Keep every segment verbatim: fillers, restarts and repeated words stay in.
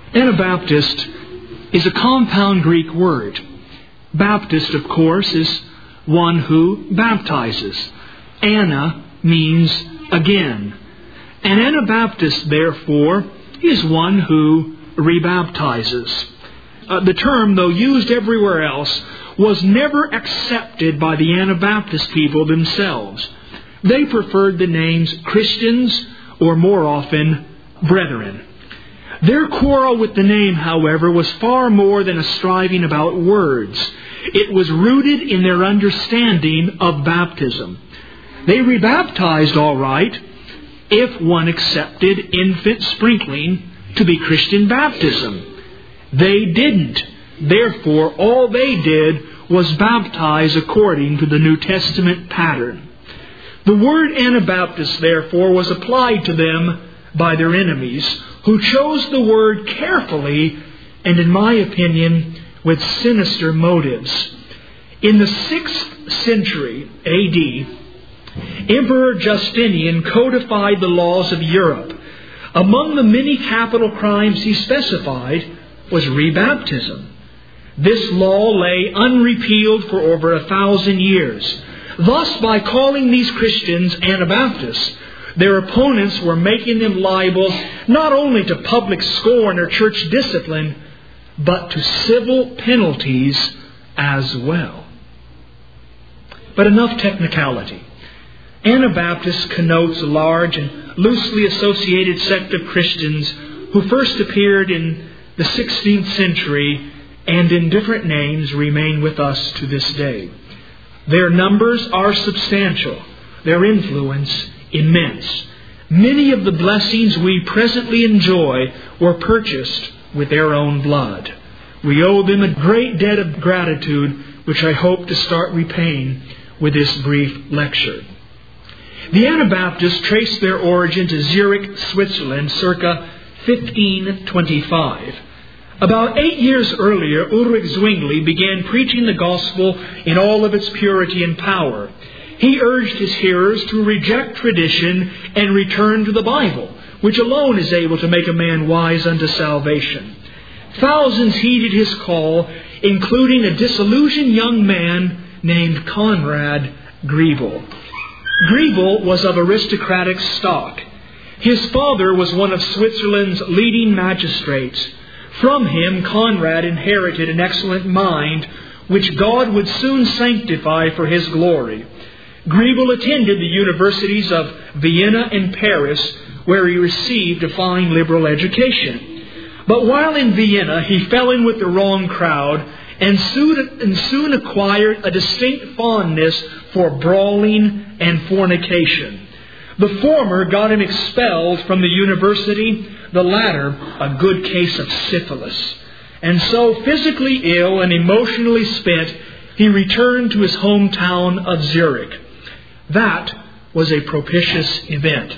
Anabaptist is a compound Greek word. Baptist, of course, is one who baptizes. Ana means again. An Anabaptist, therefore, is one who rebaptizes. Uh, the term, though used everywhere else, was never accepted by the Anabaptist people themselves. They preferred the names Christians or, more often, brethren. Their quarrel with the name, however, was far more than a striving about words. It was rooted in their understanding of baptism. They rebaptized all right if one accepted infant sprinkling to be Christian baptism. They didn't. Therefore, all they did was baptize according to the New Testament pattern. The word Anabaptist, therefore, was applied to them by their enemies, who chose the word carefully and, in my opinion, with sinister motives. In the sixth century A D, Emperor Justinian codified the laws of Europe. Among the many capital crimes he specified was rebaptism. This law lay unrepealed for over a thousand years. Thus, by calling these Christians Anabaptists, their opponents were making them liable not only to public scorn or church discipline, but to civil penalties as well. But enough technicality. Anabaptist connotes a large and loosely associated sect of Christians who first appeared in the sixteenth century and in different names remain with us to this day. Their numbers are substantial, their influence immense. Many of the blessings we presently enjoy were purchased with their own blood. We owe them a great debt of gratitude, which I hope to start repaying with this brief lecture. The Anabaptists trace their origin to Zurich, Switzerland, circa fifteen twenty-five. About eight years earlier, Ulrich Zwingli began preaching the gospel in all of its purity and power. He urged his hearers to reject tradition and return to the Bible, which alone is able to make a man wise unto salvation. Thousands heeded his call, including a disillusioned young man named Conrad Grebel. Grebel was of aristocratic stock. His father was one of Switzerland's leading magistrates. From him, Conrad inherited an excellent mind, which God would soon sanctify for His glory. Grebel attended the universities of Vienna and Paris, where he received a fine liberal education. But while in Vienna, he fell in with the wrong crowd and soon, and soon acquired a distinct fondness for brawling and fornication. The former got him expelled from the university, the latter a good case of syphilis. And so, physically ill and emotionally spent, he returned to his hometown of Zurich. That was a propitious event.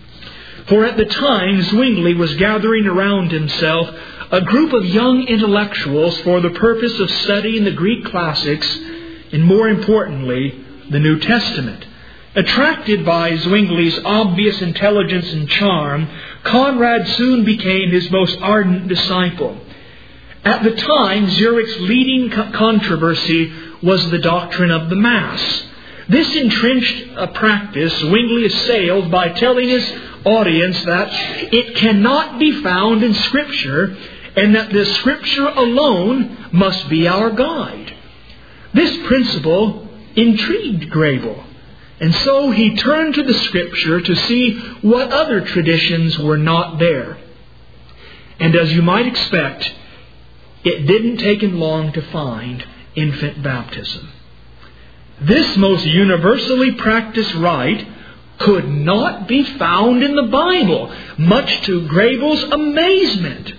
For at the time, Zwingli was gathering around himself a group of young intellectuals for the purpose of studying the Greek classics and, more importantly, the New Testament. Attracted by Zwingli's obvious intelligence and charm, Conrad soon became his most ardent disciple. At the time, Zurich's leading co- controversy was the doctrine of the Mass. This entrenched a practice Zwingli assailed by telling his audience that it cannot be found in Scripture and that the Scripture alone must be our guide. This principle intrigued Grebel, and so he turned to the Scripture to see what other traditions were not there. And as you might expect, it didn't take him long to find infant baptism. This most universally practiced rite could not be found in the Bible, much to Grebel's amazement.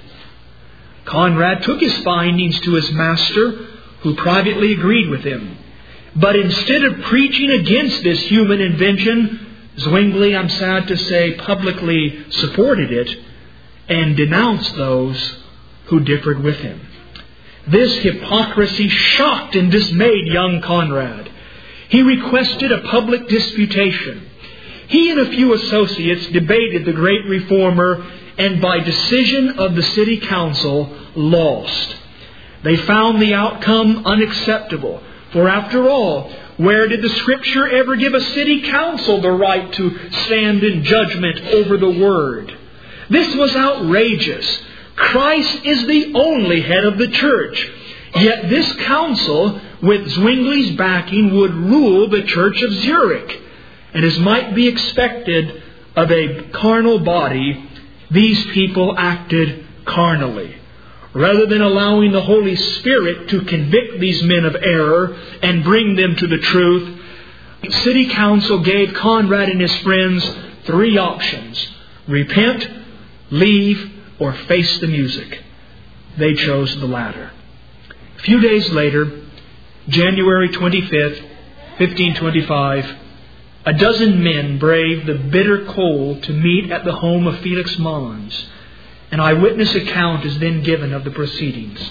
Conrad took his findings to his master, who privately agreed with him. But instead of preaching against this human invention, Zwingli, I'm sad to say, publicly supported it and denounced those who differed with him. This hypocrisy shocked and dismayed young Conrad. He requested a public disputation. He and a few associates debated the great reformer and by decision of the city council, lost. They found the outcome unacceptable. For after all, where did the Scripture ever give a city council the right to stand in judgment over the Word? This was outrageous. Christ is the only head of the church. Yet this council, with Zwingli's backing, would rule the church of Zurich. And as might be expected of a carnal body, these people acted carnally. Rather than allowing the Holy Spirit to convict these men of error and bring them to the truth, the city council gave Conrad and his friends three options: repent, leave, or face the music. They chose the latter. A few days later, January twenty-fifth, fifteen twenty-five, a dozen men braved the bitter cold to meet at the home of Felix Mons. An eyewitness account is then given of the proceedings.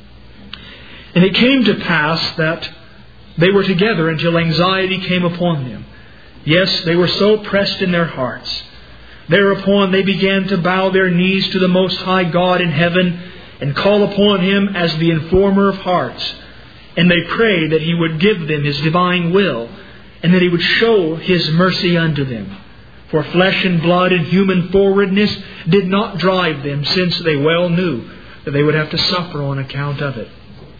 And it came to pass that they were together until anxiety came upon them. Yes, they were so pressed in their hearts. Thereupon they began to bow their knees to the Most High God in heaven and call upon Him as the informer of hearts. And they prayed that He would give them His divine will, and that He would show His mercy unto them. For flesh and blood and human forwardness did not drive them, since they well knew that they would have to suffer on account of it.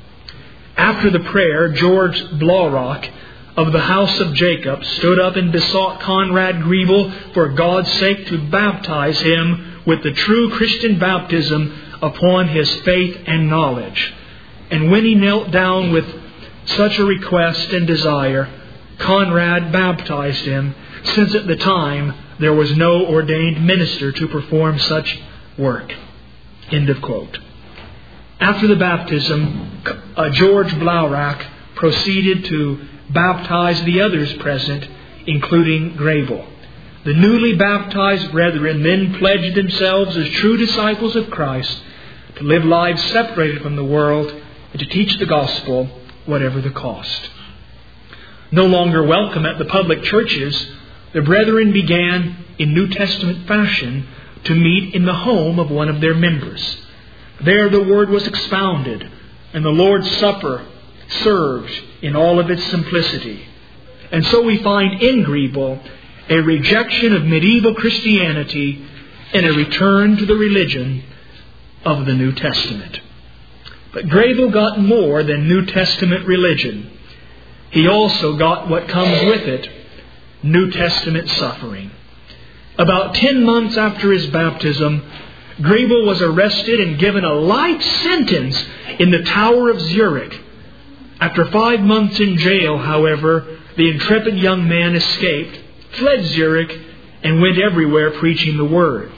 After the prayer, George Blaurock of the house of Jacob stood up and besought Conrad Grebel for God's sake to baptize him with the true Christian baptism upon his faith and knowledge. And when he knelt down with such a request and desire, Conrad baptized him, since at the time there was no ordained minister to perform such work. End of quote. After the baptism, uh, George Blaurock proceeded to baptize the others present, including Grebel. The newly baptized brethren then pledged themselves as true disciples of Christ to live lives separated from the world and to teach the gospel, whatever the cost. No longer welcome at the public churches, the brethren began, in New Testament fashion, to meet in the home of one of their members. There the Word was expounded, and the Lord's Supper served in all of its simplicity. And so we find in Grebel a rejection of medieval Christianity and a return to the religion of the New Testament. But Grebel got more than New Testament religion. He also got what comes with it, New Testament suffering. About ten months after his baptism, Grebel was arrested and given a life sentence in the Tower of Zurich. After five months in jail, however, the intrepid young man escaped, fled Zurich, and went everywhere preaching the Word.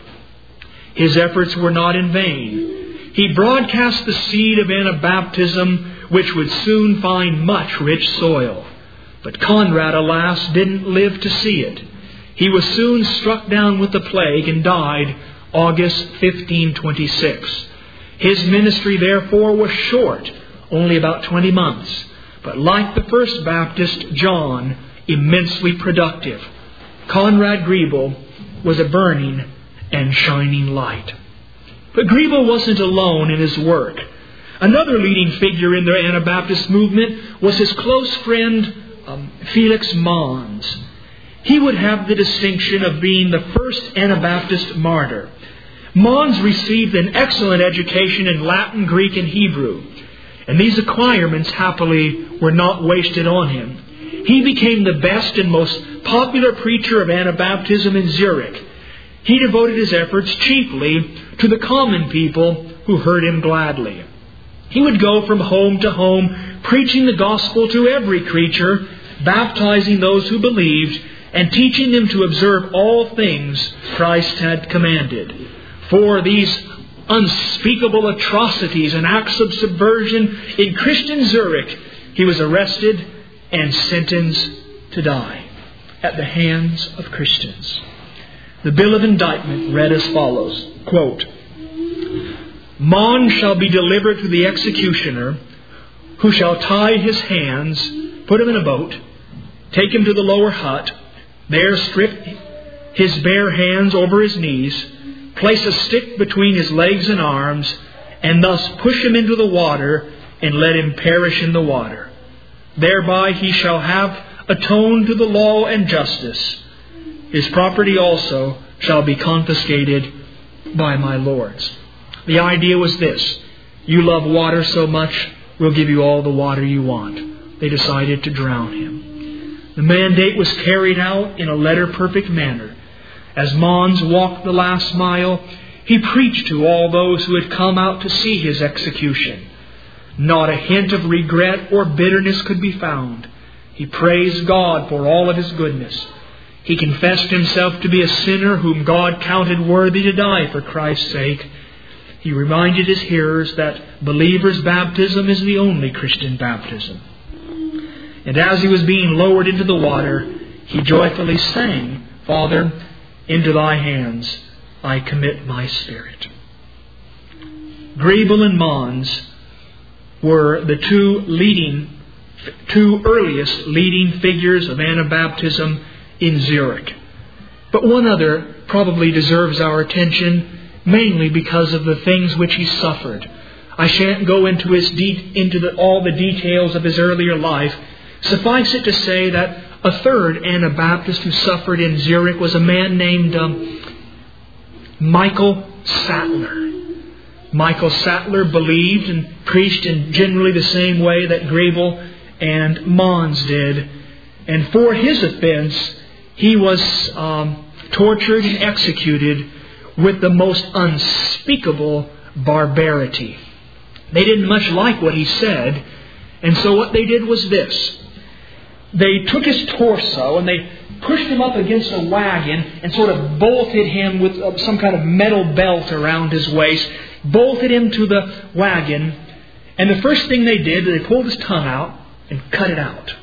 His efforts were not in vain. He broadcast the seed of Anabaptism, which would soon find much rich soil. But Conrad, alas, didn't live to see it. He was soon struck down with the plague and died August fifteen twenty-six. His ministry, therefore, was short, only about twenty months, but like the first Baptist, John, immensely productive. Conrad Grebel was a burning and shining light. But Grebel wasn't alone in his work. Another leading figure in the Anabaptist movement was his close friend, um, Felix Mons. He would have the distinction of being the first Anabaptist martyr. Mons received an excellent education in Latin, Greek, and Hebrew, and these acquirements, happily, were not wasted on him. He became the best and most popular preacher of Anabaptism in Zurich. He devoted his efforts chiefly to the common people who heard him gladly. He would go from home to home, preaching the gospel to every creature, baptizing those who believed, and teaching them to observe all things Christ had commanded. For these unspeakable atrocities and acts of subversion in Christian Zurich, he was arrested and sentenced to die at the hands of Christians. The bill of indictment read as follows, quote, Mons shall be delivered to the executioner, who shall tie his hands, put him in a boat, take him to the lower hut, there strip his bare hands over his knees, place a stick between his legs and arms, and thus push him into the water, and let him perish in the water. Thereby he shall have atoned to the law and justice. His property also shall be confiscated by my lords. The idea was this: you love water so much, we'll give you all the water you want. They decided to drown him. The mandate was carried out in a letter-perfect manner. As Mons walked the last mile, he preached to all those who had come out to see his execution. Not a hint of regret or bitterness could be found. He praised God for all of His goodness. He confessed himself to be a sinner whom God counted worthy to die for Christ's sake. He reminded his hearers that believers' baptism is the only Christian baptism. And as he was being lowered into the water, he joyfully sang, "Father, into thy hands I commit my spirit." Grebel and Mons were the two leading, two earliest leading figures of Anabaptism in Zurich. But one other probably deserves our attention, mainly because of the things which he suffered. I shan't go into his de- into the, all the details of his earlier life. Suffice it to say that a third Anabaptist who suffered in Zurich was a man named um, Michael Sattler. Michael Sattler believed and preached in generally the same way that Grebel and Mons did. And for his offense, he was um, tortured and executed with the most unspeakable barbarity. They didn't much like what he said, and so what they did was this. They took his torso and they pushed him up against a wagon and sort of bolted him with some kind of metal belt around his waist, bolted him to the wagon, and the first thing they did, they pulled his tongue out and cut it out.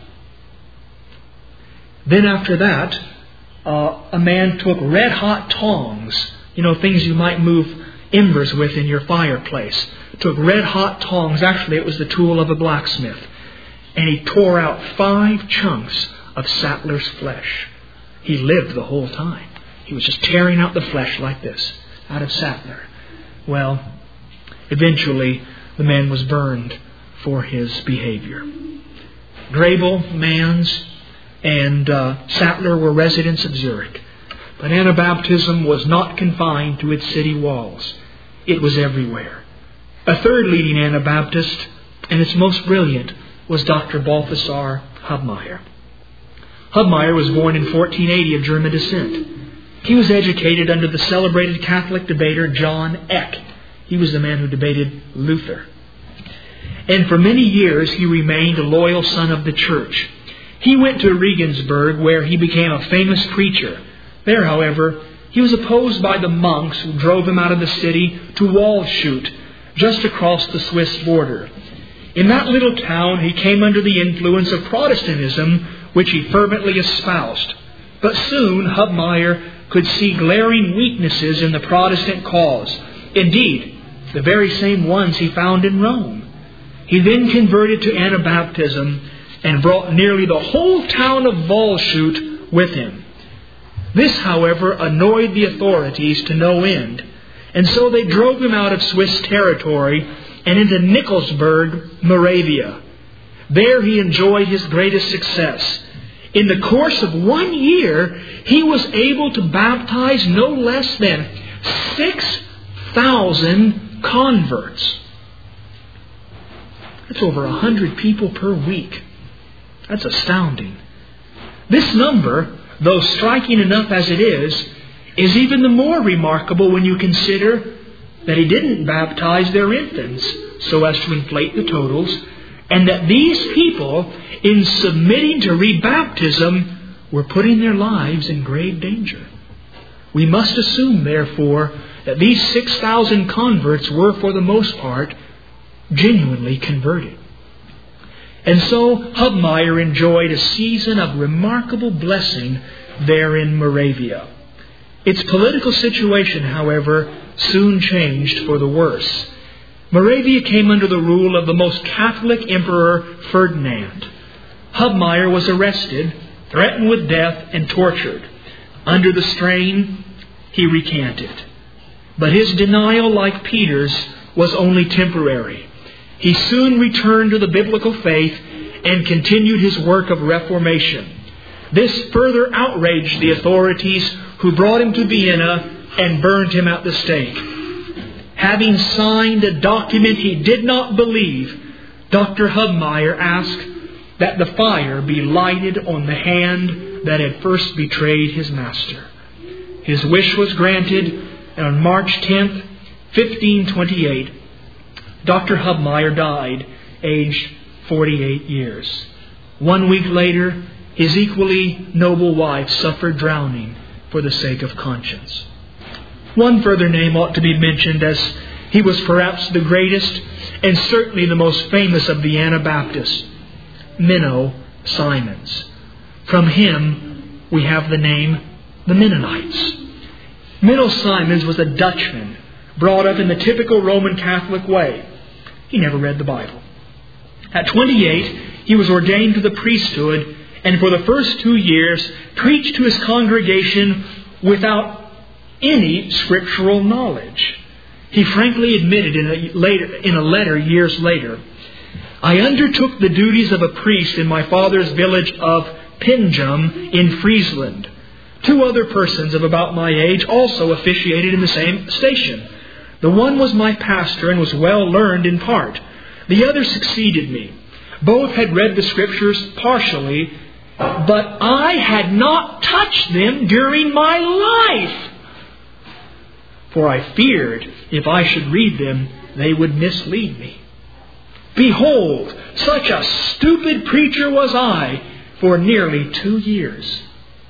Then after that, uh, a man took red-hot tongs, you know, things you might move embers with in your fireplace, took red-hot tongs, actually it was the tool of a blacksmith, and he tore out five chunks of Sattler's flesh. He lived the whole time. He was just tearing out the flesh like this, out of Sattler. Well, eventually the man was burned for his behavior. Grebel, Mons, and uh, Sattler were residents of Zurich. But Anabaptism was not confined to its city walls. It was everywhere. A third leading Anabaptist, and its most brilliant, was Doctor Balthasar Hubmaier. Hubmaier was born in fourteen eighty of German descent. He was educated under the celebrated Catholic debater John Eck. He was the man who debated Luther. And for many years he remained a loyal son of the Church. He went to Regensburg, where he became a famous preacher. There, however, he was opposed by the monks who drove him out of the city to Waldshut, just across the Swiss border. In that little town, he came under the influence of Protestantism, which he fervently espoused. But soon, Hubmaier could see glaring weaknesses in the Protestant cause. Indeed, the very same ones he found in Rome. He then converted to Anabaptism and brought nearly the whole town of Waldshut with him. This, however, annoyed the authorities to no end, and so they drove him out of Swiss territory and into Nikolsburg, Moravia. There he enjoyed his greatest success. In the course of one year, he was able to baptize no less than six thousand converts. That's over a hundred people per week. That's astounding. This number, though striking enough as it is, is even the more remarkable when you consider that he didn't baptize their infants so as to inflate the totals, and that these people, in submitting to rebaptism, were putting their lives in grave danger. We must assume, therefore, that these six thousand converts were, for the most part, genuinely converted. And so Hubmaier enjoyed a season of remarkable blessing there in Moravia. Its political situation, however, soon changed for the worse. Moravia came under the rule of the most Catholic Emperor Ferdinand. Hubmaier was arrested, threatened with death, and tortured. Under the strain, he recanted. But his denial, like Peter's, was only temporary. He soon returned to the biblical faith and continued his work of reformation. This further outraged the authorities, who brought him to Vienna and burned him at the stake. Having signed a document he did not believe, Doctor Hubmaier asked that the fire be lighted on the hand that had first betrayed his master. His wish was granted, and on March tenth, fifteen twenty-eight, Doctor Hubmaier died, aged forty-eight years. One week later, his equally noble wife suffered drowning for the sake of conscience. One further name ought to be mentioned, as he was perhaps the greatest and certainly the most famous of the Anabaptists, Menno Simons. From him we have the name the Mennonites. Menno Simons was a Dutchman, brought up in the typical Roman Catholic way. He never read the Bible. At twenty-eight, he was ordained to the priesthood, and for the first two years preached to his congregation without any scriptural knowledge. He frankly admitted in a, later, in a letter years later, "I undertook the duties of a priest in my father's village of Pinjum in Friesland. Two other persons of about my age also officiated in the same station. The one was my pastor and was well learned in part. The other succeeded me. Both had read the Scriptures partially, but I had not touched them during my life. For I feared if I should read them, they would mislead me. Behold, such a stupid preacher was I for nearly two years."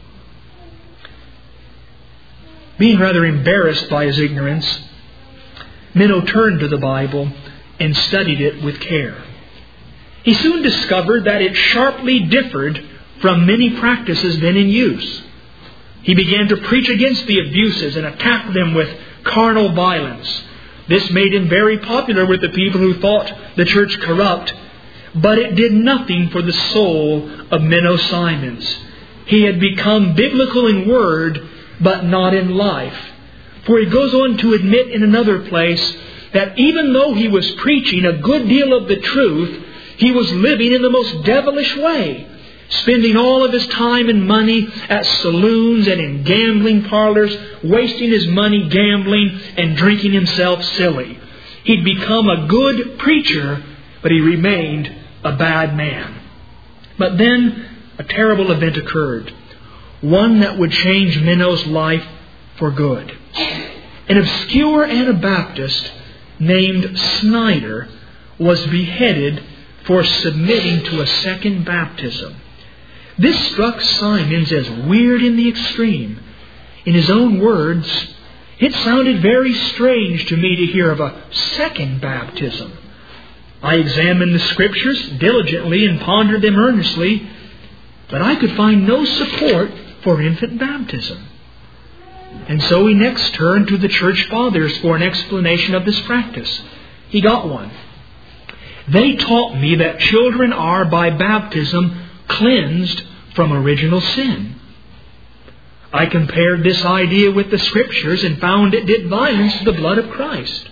Being rather embarrassed by his ignorance, Menno turned to the Bible and studied it with care. He soon discovered that it sharply differed from many practices then in use. He began to preach against the abuses and attack them with carnal violence. This made him very popular with the people who thought the church corrupt, but it did nothing for the soul of Menno Simons. He had become biblical in word, but not in life. For he goes on to admit in another place that even though he was preaching a good deal of the truth, he was living in the most devilish way, spending all of his time and money at saloons and in gambling parlors, wasting his money gambling and drinking himself silly. He'd become a good preacher, but he remained a bad man. But then a terrible event occurred, one that would change Menno's life for good. An obscure Anabaptist named Snyder was beheaded for submitting to a second baptism. This struck Simons as weird in the extreme. In his own words, "It sounded very strange to me to hear of a second baptism. I examined the Scriptures diligently and pondered them earnestly, but I could find no support for infant baptism." And so he next turned to the Church Fathers for an explanation of this practice. He got one. "They taught me that children are by baptism cleansed from original sin. I compared this idea with the Scriptures and found it did violence to the blood of Christ."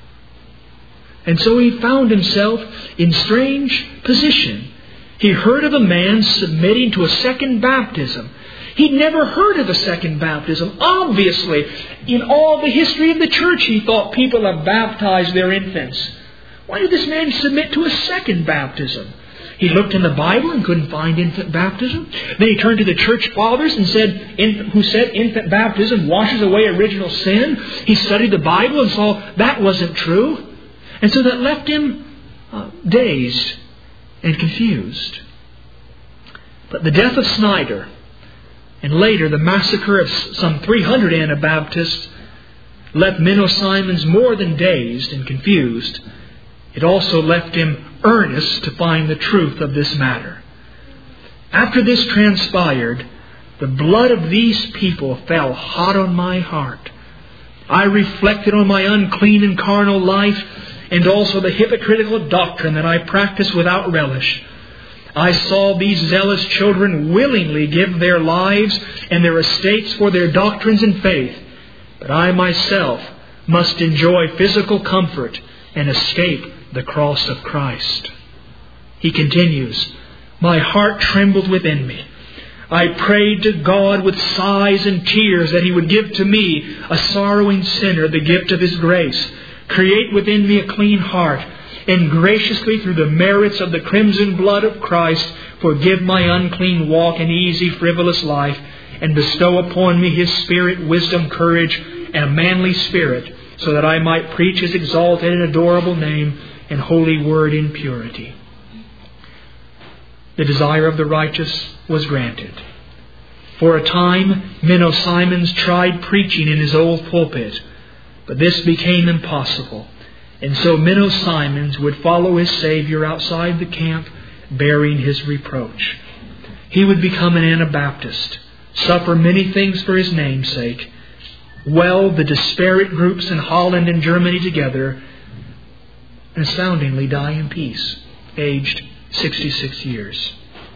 And so he found himself in strange position. He heard of a man submitting to a second baptism. He'd never heard of a second baptism. Obviously, in all the history of the church, he thought people have baptized their infants. Why did this man submit to a second baptism? He looked in the Bible and couldn't find infant baptism. Then he turned to the church fathers and said, who said infant baptism washes away original sin. He studied the Bible and saw that wasn't true. And so that left him uh, dazed and confused. But the death of Snyder, and later the massacre of some three hundred Anabaptists, left Menno Simons more than dazed and confused. It also left him earnest to find the truth of this matter. After this transpired, the blood of these people fell hot on my heart. I reflected on my unclean and carnal life, and also the hypocritical doctrine that I practiced without relish. I saw these zealous children willingly give their lives and their estates for their doctrines and faith, but I myself must enjoy physical comfort and escape the cross of Christ. He continues, "My heart trembled within me. I prayed to God with sighs and tears that He would give to me, a sorrowing sinner, the gift of His grace. Create within me a clean heart, and graciously through the merits of the crimson blood of Christ, forgive my unclean walk and easy, frivolous life, and bestow upon me His Spirit, wisdom, courage, and a manly spirit, so that I might preach His exalted and adorable name and holy word in purity." The desire of the righteous was granted. For a time, Menno Simons tried preaching in his old pulpit, but this became impossible. And so Menno Simons would follow his Savior outside the camp, bearing His reproach. He would become an Anabaptist, suffer many things for His name's sake, weld the disparate groups in Holland and Germany together, and astoundingly die in peace, aged sixty-six years.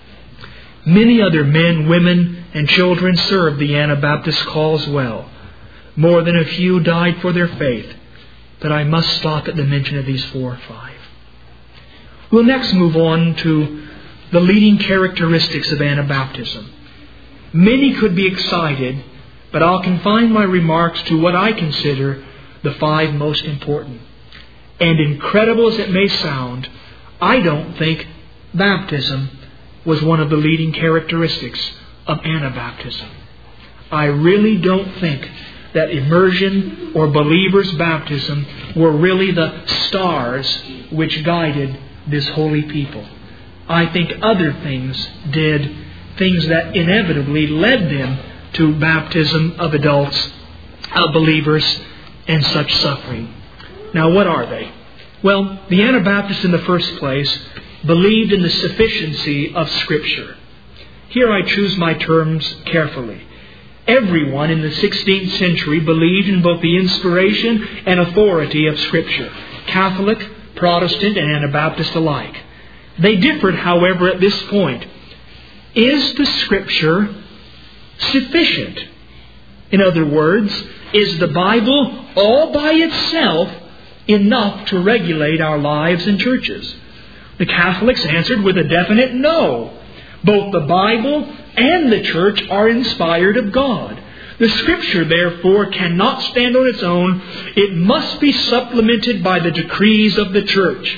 Many other men, women, and children served the Anabaptist cause well. More than a few died for their faith, but I must stop at the mention of these four or five. We'll next move on to the leading characteristics of Anabaptism. Many could be excited, but I'll confine my remarks to what I consider the five most important. And incredible as it may sound, I don't think baptism was one of the leading characteristics of Anabaptism. I really don't think that immersion or believer's baptism were really the stars which guided this holy people. I think other things did, things that inevitably led them to baptism of adults, of believers, and such suffering. Now, what are they? Well, the Anabaptists in the first place believed in the sufficiency of Scripture. Here I choose my terms carefully. Everyone in the sixteenth century believed in both the inspiration and authority of Scripture, Catholic, Protestant, and Anabaptist alike. They differed, however, at this point. Is the Scripture sufficient? In other words, is the Bible all by itself enough to regulate our lives and churches? The Catholics answered with a definite no. Both the Bible and the Church are inspired of God. The Scripture, therefore, cannot stand on its own. It must be supplemented by the decrees of the Church.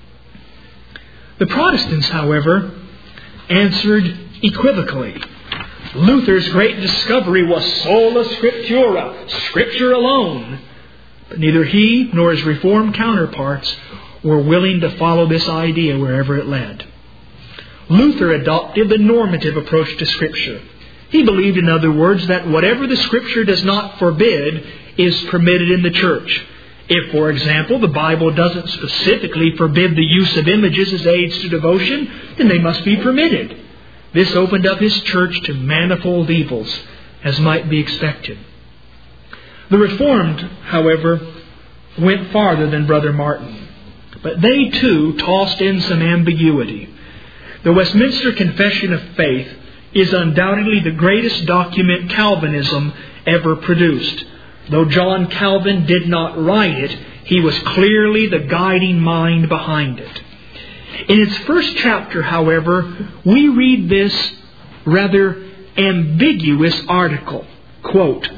The Protestants, however, answered equivocally. Luther's great discovery was sola scriptura, Scripture alone. But neither he nor his Reformed counterparts were willing to follow this idea wherever it led. Luther adopted the normative approach to Scripture. He believed, in other words, that whatever the Scripture does not forbid is permitted in the church. If, for example, the Bible doesn't specifically forbid the use of images as aids to devotion, then they must be permitted. This opened up his church to manifold evils, as might be expected. The Reformed, however, went farther than Brother Martin. But they too tossed in some ambiguity. The Westminster Confession of Faith is undoubtedly the greatest document Calvinism ever produced. Though John Calvin did not write it, he was clearly the guiding mind behind it. In its first chapter, however, we read this rather ambiguous article. Quote,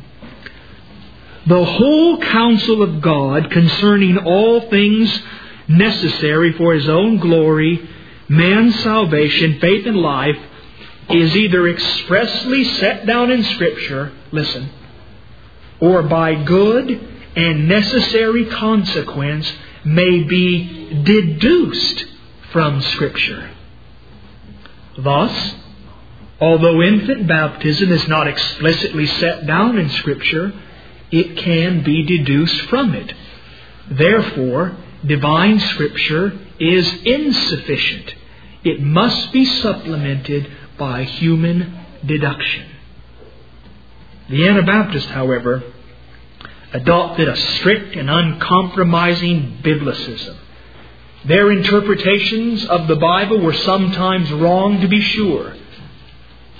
"The whole counsel of God concerning all things necessary for His own glory, man's salvation, faith, and life is either expressly set down in Scripture," listen, "or by good and necessary consequence may be deduced from Scripture. Thus, although infant baptism is not explicitly set down in Scripture, it can be deduced from it. Therefore, divine Scripture is insufficient. It must be supplemented by human deduction." The Anabaptists, however, adopted a strict and uncompromising biblicism. Their interpretations of the Bible were sometimes wrong, to be sure,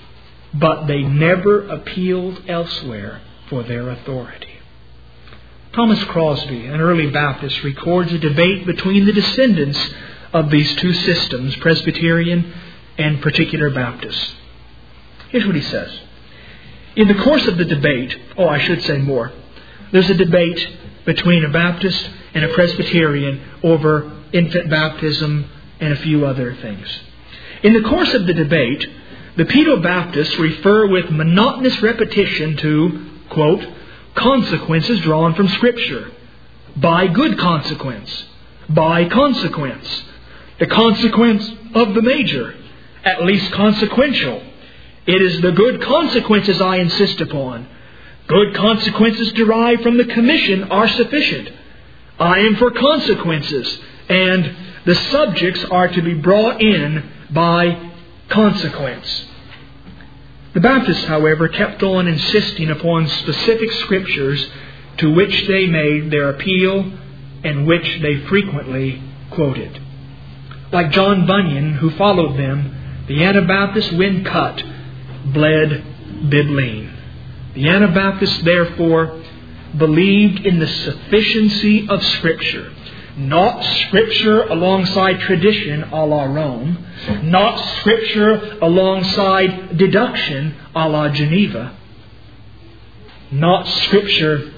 but they never appealed elsewhere for their authority. Thomas Crosby, an early Baptist, records a debate between the descendants of these two systems, Presbyterian and Particular Baptist. Here's what he says. In the course of the debate, oh, I should say more, there's a debate between a Baptist and a Presbyterian over infant baptism and a few other things. In the course of the debate, the Pedo-Baptists refer with monotonous repetition to, quote, consequences drawn from Scripture. By good consequence. By consequence. The consequence of the major. At least consequential. It is the good consequences I insist upon. Good consequences derived from the commission are sufficient. I am for consequences, and the subjects are to be brought in by consequence. The Baptists, however, kept on insisting upon specific Scriptures to which they made their appeal and which they frequently quoted. Like John Bunyan, who followed them, the Anabaptists, when cut, bled bibline. The Anabaptists, therefore, believed in the sufficiency of Scripture. Not Scripture alongside tradition a la Rome. Not Scripture alongside deduction a la Geneva. Not Scripture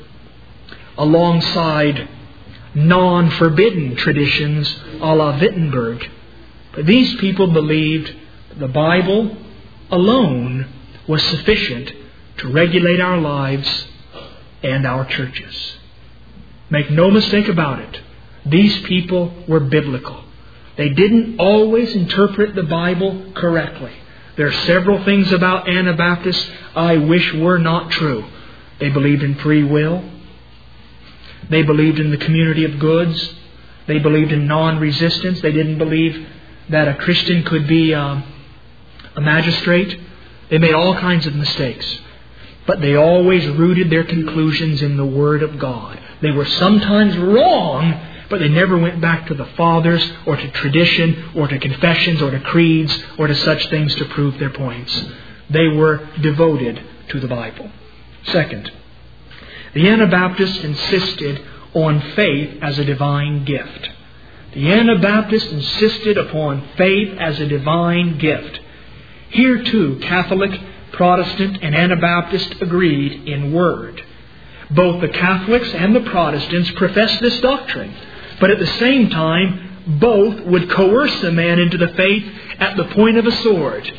alongside non-forbidden traditions a la Wittenberg. But these people believed the Bible alone was sufficient to regulate our lives and our churches. Make no mistake about it. These people were biblical. They didn't always interpret the Bible correctly. There are several things about Anabaptists I wish were not true. They believed in free will. They believed in the community of goods. They believed in non-resistance. They didn't believe that a Christian could be um, a magistrate. They made all kinds of mistakes. But they always rooted their conclusions in the Word of God. They were sometimes wrong, but they never went back to the fathers or to tradition or to confessions or to creeds or to such things to prove their points. They were devoted to the Bible. Second, the Anabaptists insisted on faith as a divine gift. The Anabaptists insisted upon faith as a divine gift. Here too, Catholic, Protestant, and Anabaptist agreed in word. Both the Catholics and the Protestants professed this doctrine. But at the same time, both would coerce a man into the faith at the point of a sword.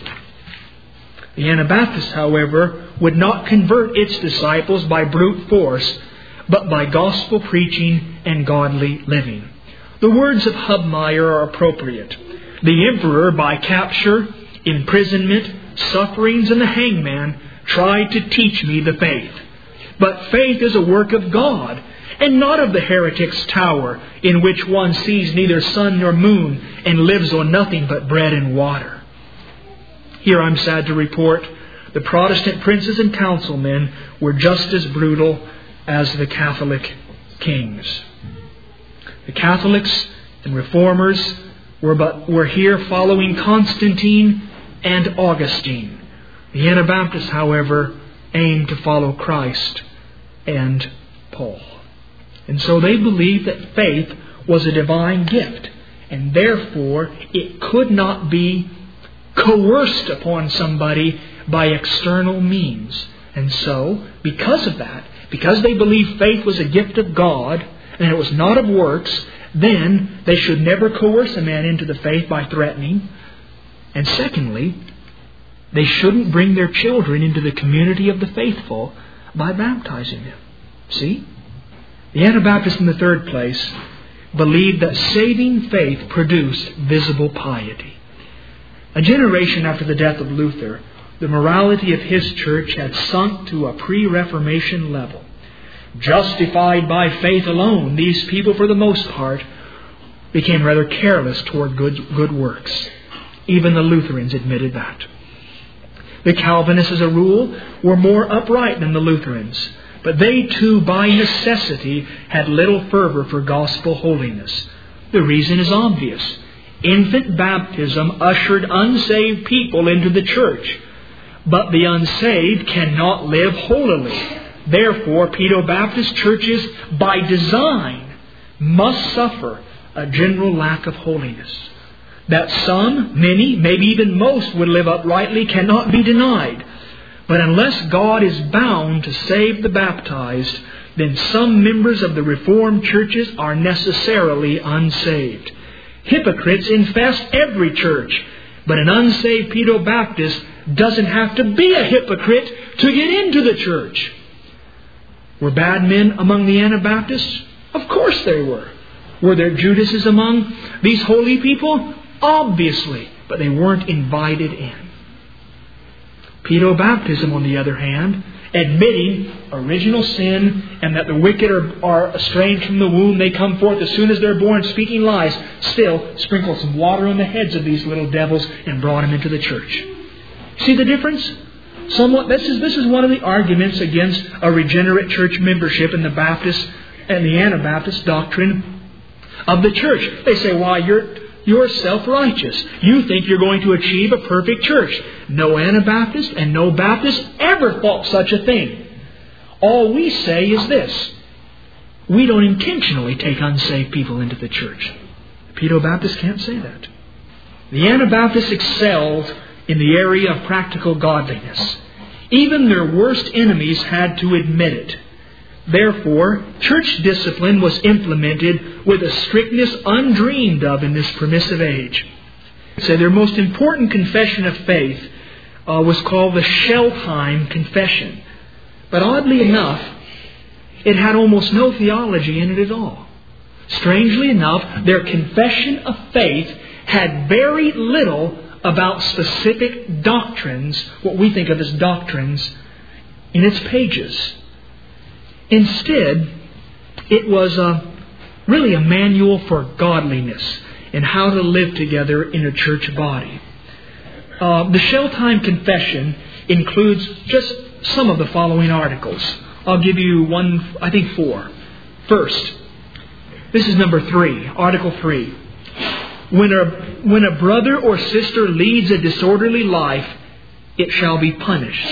The Anabaptists, however, would not convert its disciples by brute force, but by gospel preaching and godly living. The words of Hubmaier are appropriate. The emperor, by capture, imprisonment, sufferings, and the hangman, tried to teach me the faith. But faith is a work of God, and not of the heretic's tower, in which one sees neither sun nor moon and lives on nothing but bread and water. Here I'm sad to report, the Protestant princes and councilmen were just as brutal as the Catholic kings. The Catholics and Reformers were, but, were here following Constantine and Augustine. The Anabaptists, however, aimed to follow Christ and Paul. And so they believed that faith was a divine gift, and therefore it could not be coerced upon somebody by external means. And so, because of that, because they believed faith was a gift of God, and it was not of works, then they should never coerce a man into the faith by threatening. And secondly, they shouldn't bring their children into the community of the faithful by baptizing them. See? The Anabaptists, in the third place, believed that saving faith produced visible piety. A generation after the death of Luther, the morality of his church had sunk to a pre-Reformation level. Justified by faith alone, these people, for the most part, became rather careless toward good, good works. Even the Lutherans admitted that. The Calvinists, as a rule, were more upright than the Lutherans. But they too, by necessity, had little fervor for gospel holiness. The reason is obvious. Infant baptism ushered unsaved people into the church. But the unsaved cannot live holily. Therefore, Pedobaptist churches, by design, must suffer a general lack of holiness. That some, many, maybe even most would live uprightly cannot be denied. But unless God is bound to save the baptized, then some members of the Reformed churches are necessarily unsaved. Hypocrites infest every church, but an unsaved Pedobaptist doesn't have to be a hypocrite to get into the church. Were bad men among the Anabaptists? Of course they were. Were there Judases among these holy people? Obviously, but they weren't invited in. Pedobaptism, on the other hand, admitting original sin and that the wicked are, are estranged from the womb, they come forth as soon as they're born speaking lies, still sprinkled some water on the heads of these little devils and brought them into the church. See the difference? Somewhat. This is this is one of the arguments against a regenerate church membership in the Baptist and the Anabaptist doctrine of the church. They say, "Why, you're you're self-righteous. You think you're going to achieve a perfect church." No Anabaptist and no Baptist ever thought such a thing. All we say is this: we don't intentionally take unsaved people into the church. The Pedobaptists can't say that. The Anabaptists excelled in the area of practical godliness. Even their worst enemies had to admit it. Therefore, church discipline was implemented with a strictness undreamed of in this permissive age. So their most important confession of faith uh, was called the Scheltheim Confession. But oddly enough, it had almost no theology in it at all. Strangely enough, their confession of faith had very little about specific doctrines, what we think of as doctrines, in its pages. Instead, it was a, really a manual for godliness and how to live together in a church body. Uh, the Scheltheim Confession includes just some of the following articles. I'll give you one, I think four. First, this is number three, Article three. When a, when a brother or sister leads a disorderly life, it shall be punished.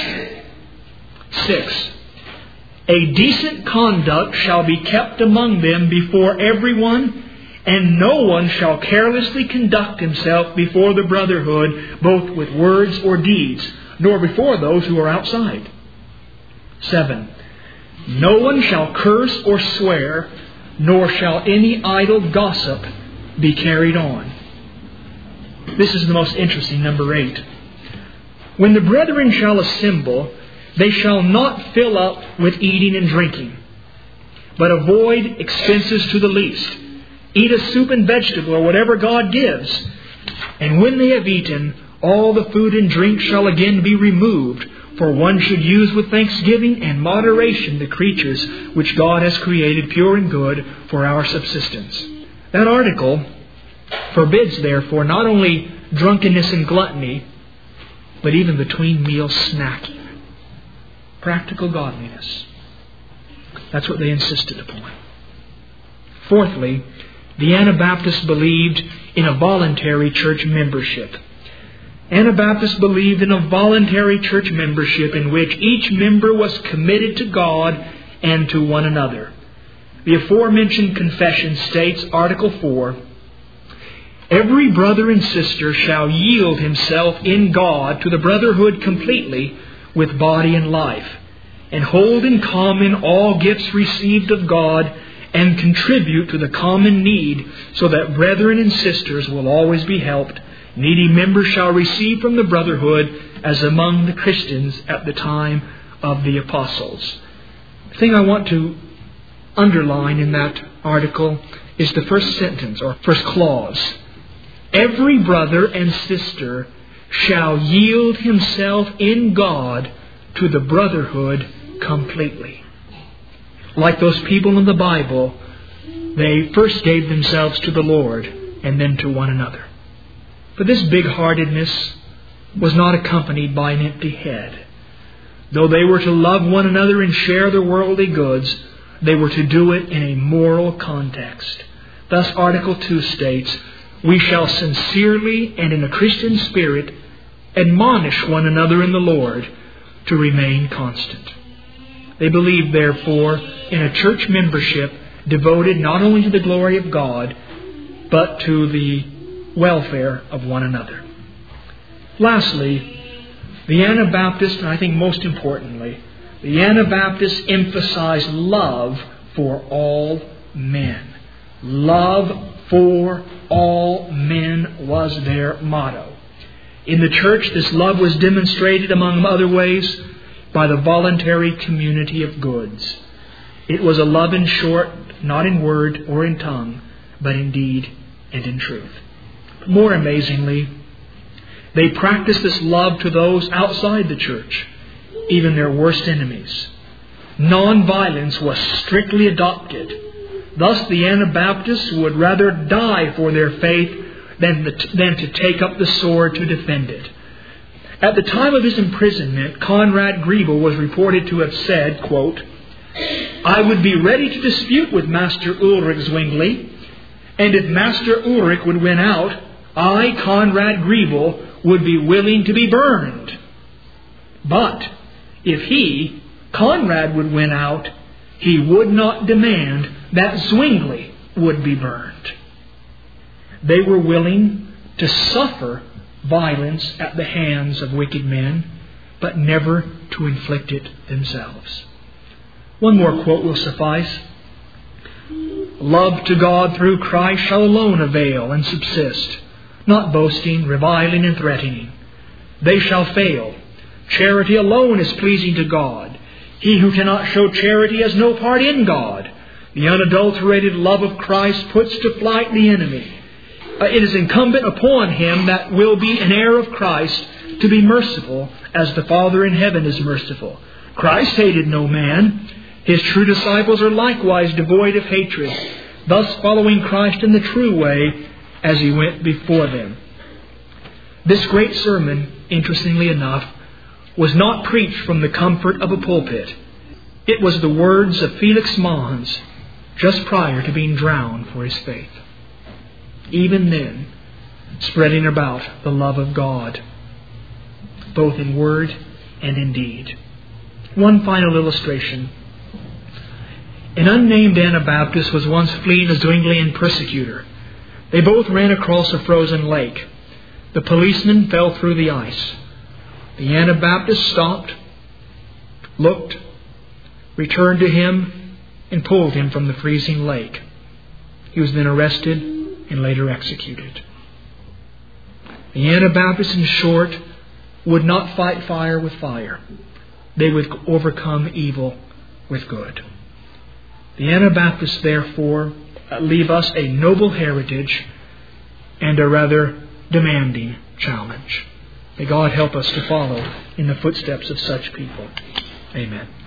Six, a decent conduct shall be kept among them before everyone, and no one shall carelessly conduct himself before the brotherhood, both with words or deeds, nor before those who are outside. Seven, no one shall curse or swear, nor shall any idle gossip be carried on. This is the most interesting, number eight. When the brethren shall assemble, they shall not fill up with eating and drinking, but avoid expenses to the least. Eat a soup and vegetable or whatever God gives. And when they have eaten, all the food and drink shall again be removed, for one should use with thanksgiving and moderation the creatures which God has created pure and good for our subsistence. That article forbids, therefore, not only drunkenness and gluttony, but even between meals snacking. Practical godliness. That's what they insisted upon. Fourthly, the Anabaptists believed in a voluntary church membership. Anabaptists believed in a voluntary church membership in which each member was committed to God and to one another. The aforementioned confession states, Article four, every brother and sister shall yield himself in God to the brotherhood completely with body and life, and hold in common all gifts received of God, and contribute to the common need, so that brethren and sisters will always be helped. Needy members shall receive from the brotherhood as among the Christians at the time of the apostles. The thing I want to underline in that article is the first sentence or first clause. Every brother and sister shall yield himself in God to the brotherhood completely. Like those people in the Bible, they first gave themselves to the Lord and then to one another. But this big-heartedness was not accompanied by an empty head. Though they were to love one another and share their worldly goods, they were to do it in a moral context. Thus, Article two states, we shall sincerely and in a Christian spirit admonish one another in the Lord to remain constant. They believed, therefore, in a church membership devoted not only to the glory of God, but to the welfare of one another. Lastly, the Anabaptists, and I think most importantly, the Anabaptists emphasized love for all men. Love for all men was their motto. In the church, this love was demonstrated, among other ways, by the voluntary community of goods. It was a love in short, not in word or in tongue, but in deed and in truth. More amazingly, they practiced this love to those outside the church, even their worst enemies. Non-violence was strictly adopted. Thus, the Anabaptists would rather die for their faith than, the, than to take up the sword to defend it. At the time of his imprisonment, Conrad Grebel was reported to have said, quote, "I would be ready to dispute with Master Ulrich Zwingli, and if Master Ulrich would win out, I, Conrad Grebel, would be willing to be burned. But if he, Conrad, would win out, he would not demand that Zwingli would be burned." They were willing to suffer violence at the hands of wicked men, but never to inflict it themselves. One more quote will suffice. "Love to God through Christ shall alone avail and subsist, not boasting, reviling, and threatening. They shall fail. Charity alone is pleasing to God. He who cannot show charity has no part in God. The unadulterated love of Christ puts to flight the enemy. It is incumbent upon him that will be an heir of Christ to be merciful as the Father in heaven is merciful. Christ hated no man. His true disciples are likewise devoid of hatred, thus following Christ in the true way as he went before them." This great sermon, interestingly enough, was not preached from the comfort of a pulpit. It was the words of Felix Mons just prior to being drowned for his faith. Even then, spreading about the love of God, both in word and in deed. One final illustration. An unnamed Anabaptist was once fleeing a Zwinglian persecutor. They both ran across a frozen lake. The policeman fell through the ice. The Anabaptist stopped, looked, returned to him, and pulled him from the freezing lake. He was then arrested and later executed. The Anabaptists, in short, would not fight fire with fire. They would overcome evil with good. The Anabaptists, therefore, leave us a noble heritage and a rather demanding challenge. May God help us to follow in the footsteps of such people. Amen.